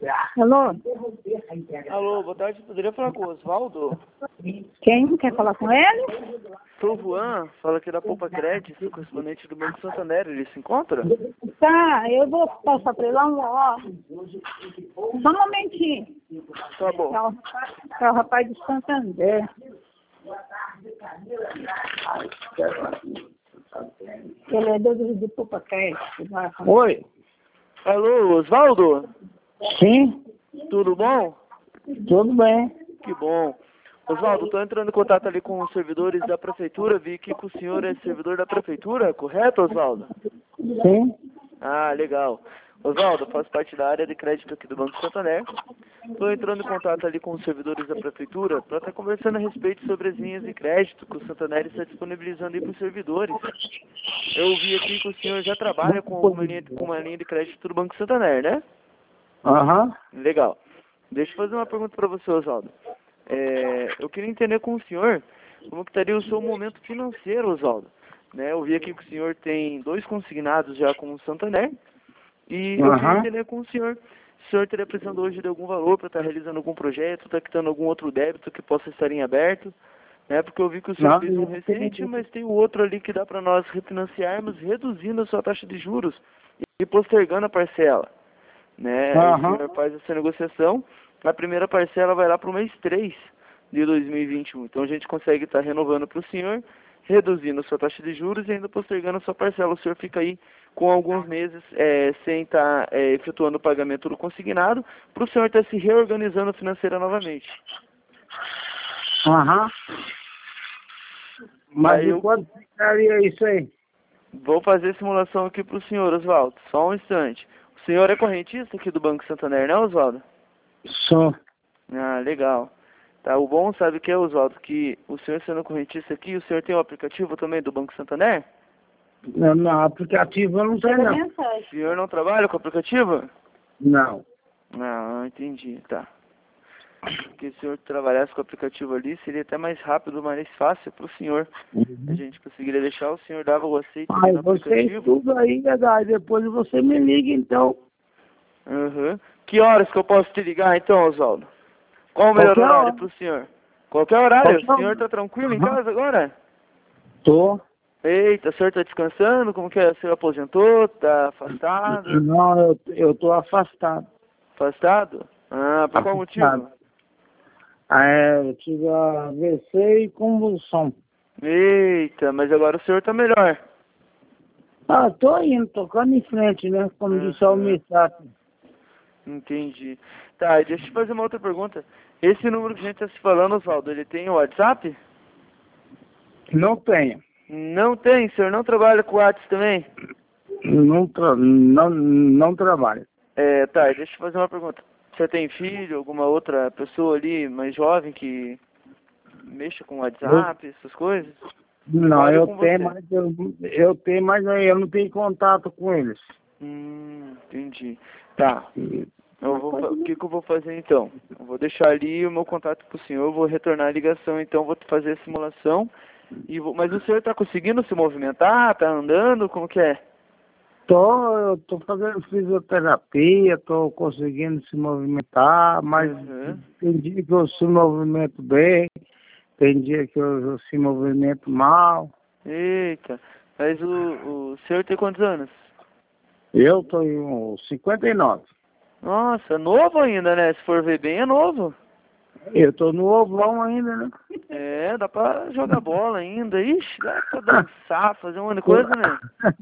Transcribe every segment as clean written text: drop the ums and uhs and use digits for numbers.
Alô? Alô, boa tarde. Poderia falar com o Oswaldo? Quem quer falar com ele? Sou o Juan, fala aqui da Poupa Crédito, correspondente do Banco Santander. Ele se encontra? Tá, eu vou passar pra ele lá, ó. Só um momentinho. Tá bom. É o rapaz de Santander. Ele é do Poupa Crédito. Oi. Alô, Oswaldo? Sim, Tudo bom? tudo bem. Que bom. Oswaldo, estou entrando em contato ali com os servidores da prefeitura. Vi que o senhor é servidor da prefeitura, correto, Oswaldo? Sim. Ah, legal. Oswaldo, faço parte da área de crédito aqui do Banco Santander. Estou entrando em contato ali com os servidores da prefeitura para estar conversando a respeito sobre as linhas de crédito que o Santander está disponibilizando aí para os servidores. Eu vi aqui que o senhor já trabalha com uma linha de crédito do Banco Santander, né? Aham. Legal. Deixa eu fazer uma pergunta para você, Oswaldo. Eu queria entender com o senhor como que estaria o seu momento financeiro, Oswaldo. Né? Eu vi aqui que o senhor tem 2 consignados já com o Santander. E eu queria entender com o senhor se o senhor estaria precisando hoje de algum valor para estar realizando algum projeto, está quitando algum outro débito que possa estar em aberto. Né? Porque eu vi que o senhor fez um recente, mas tem o outro ali que dá para nós refinanciarmos, reduzindo a sua taxa de juros e postergando a parcela. Né? O senhor faz essa negociação, a primeira parcela vai lá para o mês 3 de 2021. Então a gente consegue estar renovando para o senhor, reduzindo a sua taxa de juros e ainda postergando a sua parcela. O senhor fica aí com alguns meses sem estar efetuando o pagamento do consignado, para o senhor estar se reorganizando financeira novamente. Aham. Mas Aí de quanto ficaria isso aí? Vou fazer a simulação aqui para o senhor, Oswaldo. Só um instante. O senhor é correntista aqui do Banco Santander, não, Oswaldo? Só. Ah, legal. Tá, o bom, sabe o que é, Oswaldo? Que o senhor sendo correntista aqui, o senhor tem o aplicativo também do Banco Santander? No aplicativo eu não sei não. O senhor não trabalha com o aplicativo? Não. Ah, entendi, tá. Porque se o senhor trabalhasse com o aplicativo ali, seria até mais rápido, mais fácil para o senhor. A gente conseguiria deixar, o senhor dava o aceito ali no Você aplicativo. estuda aí, verdade. Depois você me liga, então. Uhum. Que horas que eu posso te ligar, então, Oswaldo? Qual o melhor Qualquer horário hora. para o senhor? Qualquer horário? Qualquer O senhor hora. está tranquilo em Aham. casa agora? Tô. Eita, o senhor está descansando? Como que é? O senhor aposentou? Está afastado? Não, eu tô afastado. Afastado? Ah, por qual motivo? Eu tive AVC e convulsão. Eita, mas agora o senhor está melhor. Tô indo, tocando em frente, né? Como disse o Missato. Entendi. Tá, e deixa eu te fazer uma outra pergunta. Esse número que a gente está se falando, Oswaldo, ele tem o WhatsApp? Não tenho. Não tem, o senhor não trabalha com WhatsApp também? Não trabalho. Tá, e deixa eu fazer uma pergunta. Você tem filho, alguma outra pessoa ali mais jovem que mexa com WhatsApp, essas coisas? Não, Trabalho eu com tenho, você. mas eu tenho, mas eu não tenho contato com eles. Entendi. Tá. O que eu vou fazer então? Eu vou deixar ali o meu contato pro senhor, eu vou retornar a ligação, então vou fazer a simulação. Mas o senhor tá conseguindo se movimentar? Tá andando? Como que é? Eu tô fazendo fisioterapia, tô conseguindo se movimentar, mas tem dia que eu se movimento bem, tem dia que eu se movimento mal. Eita, mas o senhor tem quantos anos? Eu tô em uns 59. Nossa, novo ainda, né? Se for ver bem, é novo. Eu tô no ovão ainda, né? Dá pra jogar bola ainda. Ixi, dá pra dançar, fazer um monte de coisa, né?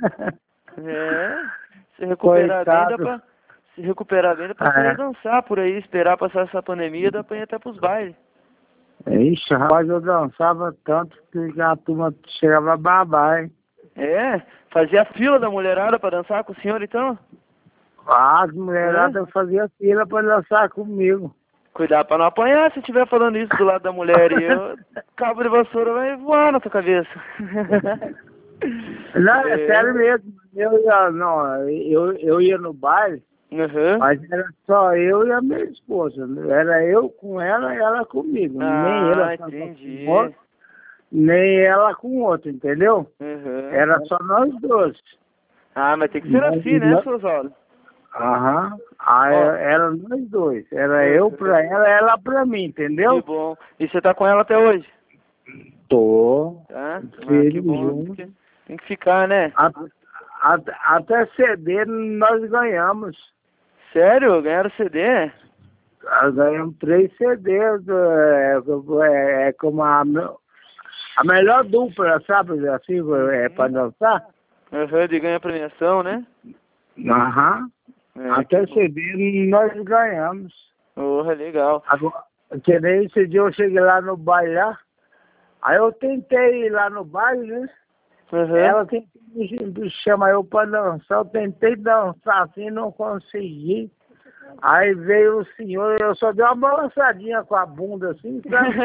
Se recuperar bem, dá pra... Se recuperar bem, dá pra sair dançar por aí, esperar passar essa pandemia, dá pra ir até pros bailes. Ixi, rapaz, eu dançava tanto que a turma chegava a babar, hein? Fazia fila da mulherada pra dançar com o senhor, então? As mulheradas faziam fila pra dançar comigo. Cuidado pra não apanhar se estiver falando isso do lado da mulher e cabo de vassoura vai voar na tua cabeça. Não, é sério mesmo. Eu ia no baile, mas era só eu e a minha esposa. Era eu com ela e ela comigo. Nem ela entendi. Com outro, nem ela com outro, entendeu? Era só nós dois. Mas tem que ser assim, né, seu Oswaldo? Aham. Aí Ó. era nós dois. Era eu pra ela pra mim, entendeu? Que bom. E você tá com ela até hoje? Tô. Tá? Ah, que Filho bom. junto. Tem que ficar, né? Até CD nós ganhamos. Sério? Ganharam CD? Nós ganhamos 3 CDs. É como a melhor dupla, sabe? Assim, pra dançar. Aham, de ganhar premiação, né? Aham. É, Até que bom. CD nós ganhamos. Porra, legal. Agora, que nem esse dia eu cheguei lá no baile lá. Aí eu tentei ir lá no baile, né? Aham. Ela tentou me chamar eu pra dançar. Eu tentei dançar assim, não consegui. Aí veio o senhor, eu só dei uma balançadinha com a bunda assim, sabe?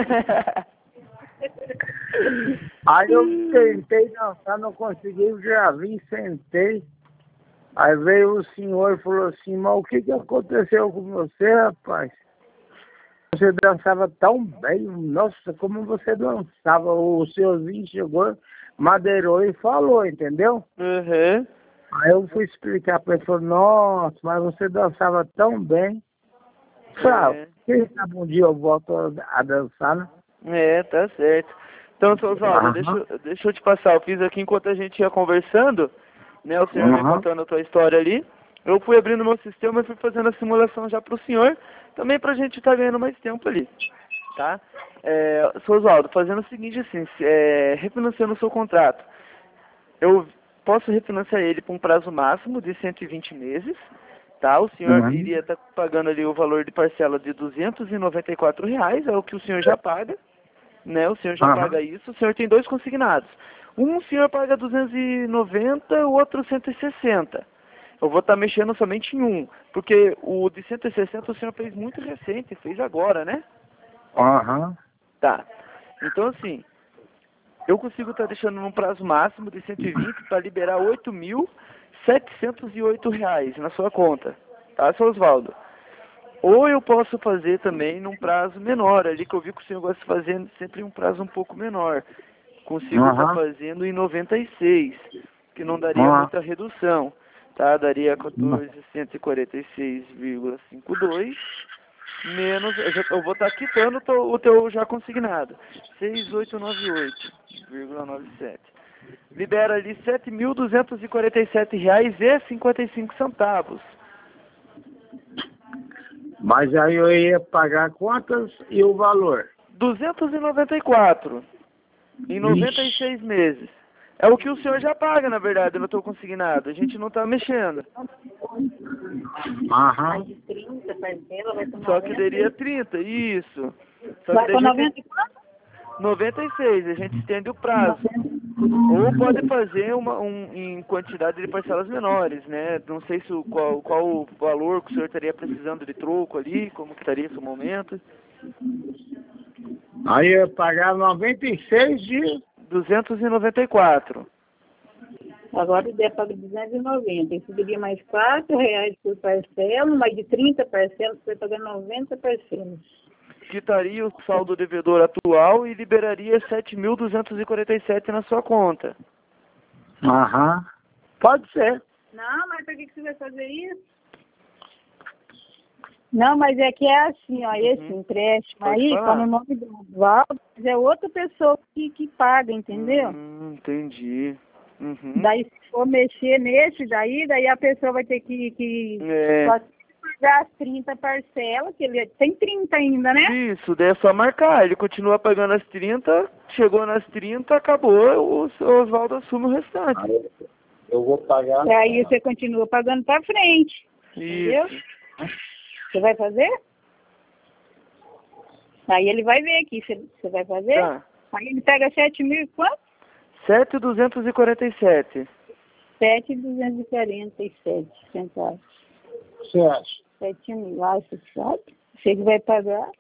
Aí eu tentei dançar, não consegui, já vim, sentei. Aí veio o senhor e falou assim, mas o que aconteceu com você, rapaz? Você dançava tão bem, nossa, como você dançava. O senhorzinho chegou, madeirou e falou, entendeu? Uhum. Aí eu fui explicar pra ele, falou, nossa, mas você dançava tão bem. Falei, quem sabe um dia eu volto a dançar, né? É, tá certo. Então, seu Oswaldo, deixa eu te passar. Eu fiz aqui enquanto a gente ia conversando, né? O senhor me contando a tua história ali. Eu fui abrindo meu sistema e fui fazendo a simulação já pro senhor, também pra gente estar ganhando mais tempo ali, tá? Seu Oswaldo, fazendo o seguinte assim, refinanciando o seu contrato. Eu posso refinanciar ele por um prazo máximo de 120 meses, tá? O senhor iria estar pagando ali o valor de parcela de R$294, é o que o senhor já paga, né? O senhor já paga isso, o senhor tem 2 consignados. Um o senhor paga 290, o outro 160. Eu vou estar mexendo somente em um, porque o de 160 o senhor fez muito recente, fez agora, né? Tá. Então assim, eu consigo estar deixando num prazo máximo de 120 para liberar R$8.708 na sua conta, tá, seu Oswaldo? Ou eu posso fazer também num prazo menor, ali que eu vi que o senhor gosta de fazer sempre um prazo um pouco menor. Consigo estar fazendo em 96, que não daria muita redução, tá? Daria 14.146,52 menos, eu vou estar quitando o teu já consignado, 6.898,97. Libera ali R$7.247,55. Mas aí eu ia pagar quantas e o valor? 294 em 96 meses. É o que o senhor já paga, na verdade, no teu consignado. A gente não está mexendo. Só que daria 30, isso. Só Vai que com 90 e quanto? 96, a gente estende o prazo. Ou pode fazer em quantidade de parcelas menores, né? Não sei se qual o valor que o senhor estaria precisando de troco ali, como que estaria esse momento. Aí eu ia pagar 96 de... 294. Agora o ideia paga 290. E subiria mais R$4 por parcela, mais de 30 parcelas, você vai pagar 90 parcelas. Quitaria o saldo devedor atual e liberaria 7.247 na sua conta. Pode ser. Não, mas por que você vai fazer isso? Não, mas é que é assim, ó, esse empréstimo Pode aí, falar. tá no nome do Oswaldo, é outra pessoa que paga, entendeu? Entendi. Daí se for mexer nesse, daí a pessoa vai ter que só pagar as 30 parcelas, que ele tem 30 ainda, né? Isso, daí é só marcar. Ele continua pagando as 30, chegou nas 30, acabou, o Oswaldo assume o restante. Aí eu vou pagar... E aí você continua pagando pra frente, entendeu? Isso. Você vai fazer? Aí ele vai ver aqui, você vai fazer? Tá. Aí ele pega 7.000 e quanto? 7.247. 7.247 centavos. Você acha? 7.000, acho que sabe? Você que vai pagar.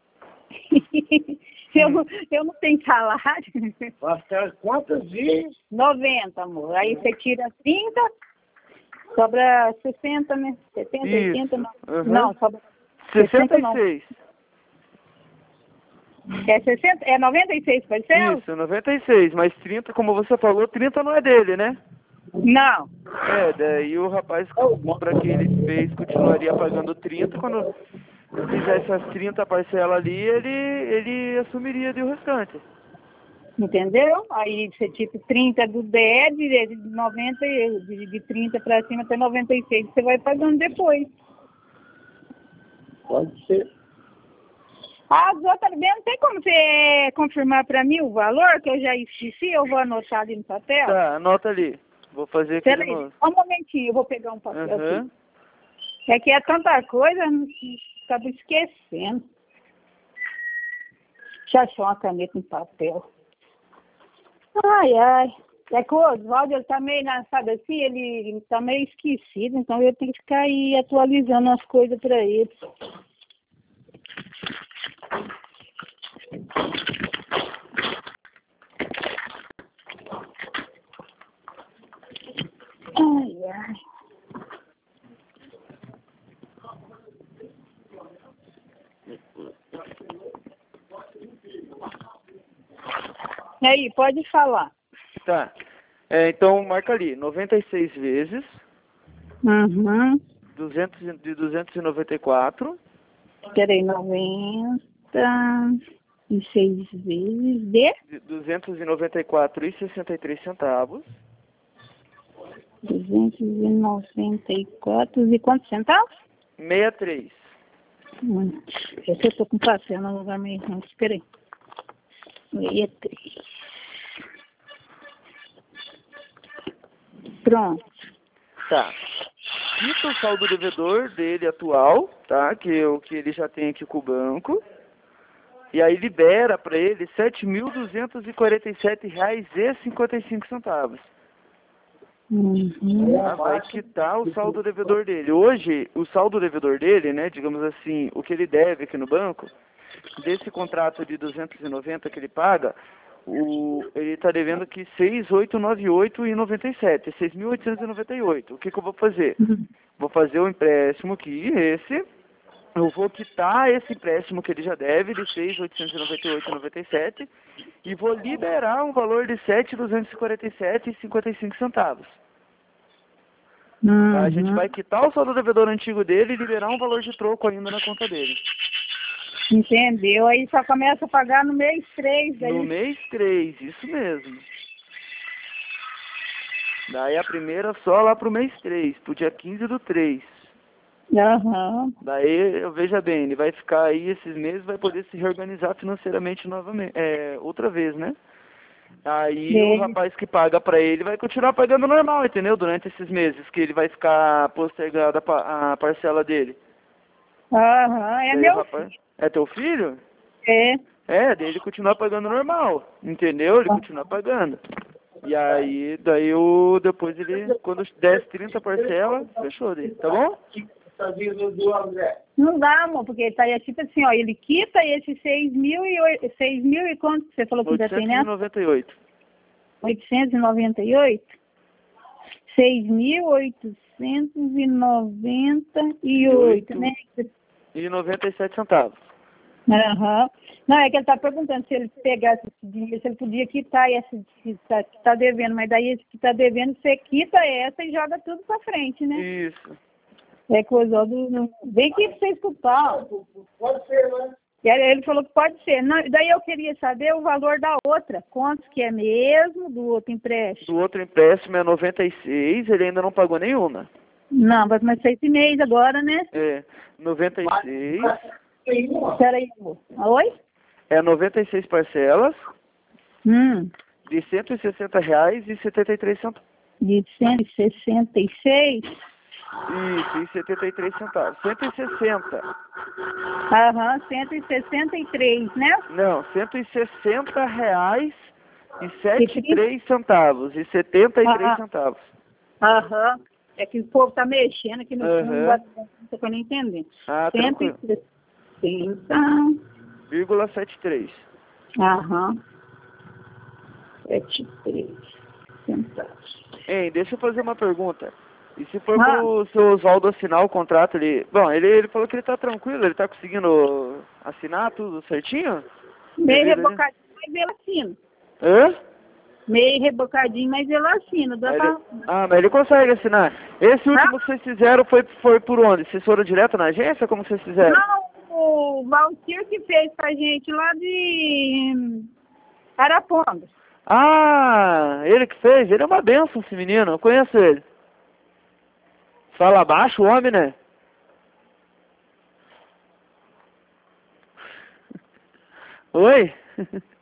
Eu não tenho salário. Vai ficar quantas dias? 90, amor. Aí você tira 30, sobra 60, né? 70, Isso. 80, não. Uhum. Não, sobra 66. É 60? É 96 parcelas? Isso, 96. Mas 30, como você falou, 30 não é dele, né? Não. Daí o rapaz, para que ele fez, continuaria pagando 30, quando fizesse as 30 parcelas ali, ele assumiria o restante. Entendeu? Aí você tipo 30 do 10, de 90, de 30 para cima até 96, você vai pagando depois. Pode ser. As outras bem, não tem como você confirmar para mim o valor, que eu já esqueci, eu vou anotar ali no papel. Tá, anota ali. Vou fazer aqui de Peraí, novo. só um momentinho, eu vou pegar um papel Uhum. aqui. É que é tanta coisa, eu acabo esquecendo. Deixa eu achar uma caneta no papel. Ai, ai. É que o Oswaldo, ele tá meio, sabe assim, ele tá meio esquecido, então eu tenho que ficar aí atualizando as coisas para ele. Ai, ai. E aí, pode falar. Tá. Então, marca ali, 96 vezes, Uhum. 294. Peraí, 96 vezes de 294,63 centavos. 294 e quantos centavos? 63. Esse eu tô com papel no lugar meio ruim. Espera aí. 63. Pronto. Tá. Quita o saldo devedor dele atual, tá? Que é o que ele já tem aqui com o banco. E aí libera para ele R$ 7.247,55. Vai quitar o saldo devedor dele. Hoje, o saldo devedor dele, né, digamos assim, o que ele deve aqui no banco, desse contrato de 290 que ele paga, ele está devendo aqui 6.898,97, 6.898. O que eu vou fazer? Vou fazer o empréstimo aqui, eu vou quitar esse empréstimo que ele já deve, de 6.898,97, e vou liberar um valor de 7.247,55. Tá? A gente vai quitar o saldo devedor antigo dele e liberar um valor de troco ainda na conta dele. Entendeu? Aí só começa a pagar no mês 3. Daí... No mês 3, isso mesmo. Daí a primeira só lá pro mês 3, pro dia 15/3. Aham. Daí, veja bem, ele vai ficar aí esses meses, vai poder se reorganizar financeiramente novamente, outra vez, né? Aí o rapaz que paga pra ele vai continuar pagando normal, entendeu? Durante esses meses que ele vai ficar postergado a parcela dele. Aham, é Daí meu rapaz... filho. É teu filho? É. Daí ele continua pagando normal, entendeu? Ele continua pagando. E aí, depois ele, quando der 30 parcelas, fechou daí, tá bom? Não dá, amor, porque tá aí tipo assim, ó, ele quita esse 6 mil e quanto você falou que ainda tem, né? 898. 898? 6.898, né? E 97 centavos. Aham. Não, é que ele tá perguntando se ele pegasse esse dinheiro, se ele podia quitar esse que tá devendo, mas daí esse que tá devendo, você quita essa e joga tudo pra frente, né? Isso. É coisa do... Vem aqui pra você escutar. Pode ser, né? Ele falou que pode ser. Não, daí eu queria saber o valor da outra. Quantos que é mesmo do outro empréstimo? Do outro empréstimo é 96, ele ainda não pagou nenhuma. Não, vai começar esse mês agora, né? 96. Peraí, amor. Oi? 96 parcelas de R$ 160,73. De 166? Isso, e 73 centavos. 160. Aham, 163, né? Não, R$160,73 e 73 centavos. Aham. É que o povo tá mexendo aqui no fundo, não tô nem entendendo. Tranquilo. 160,73. Aham. 73 centavos. Hein, deixa eu fazer uma pergunta. E se for pro seu Oswaldo assinar o contrato, ele falou que ele tá tranquilo, ele tá conseguindo assinar tudo certinho? Meio rebocadinho, mas ele assina. Hã? Meio rebocadinho, mas ele assina. Dá pra... Ah, mas ele consegue assinar. Esse último que vocês fizeram foi por onde? Vocês foram direto na agência? Como vocês fizeram? Não, o Valtir que fez pra gente lá de Arapongas. Ah, ele que fez? Ele é uma benção, esse menino. Eu conheço ele. Fala baixo o homem, né? Oi?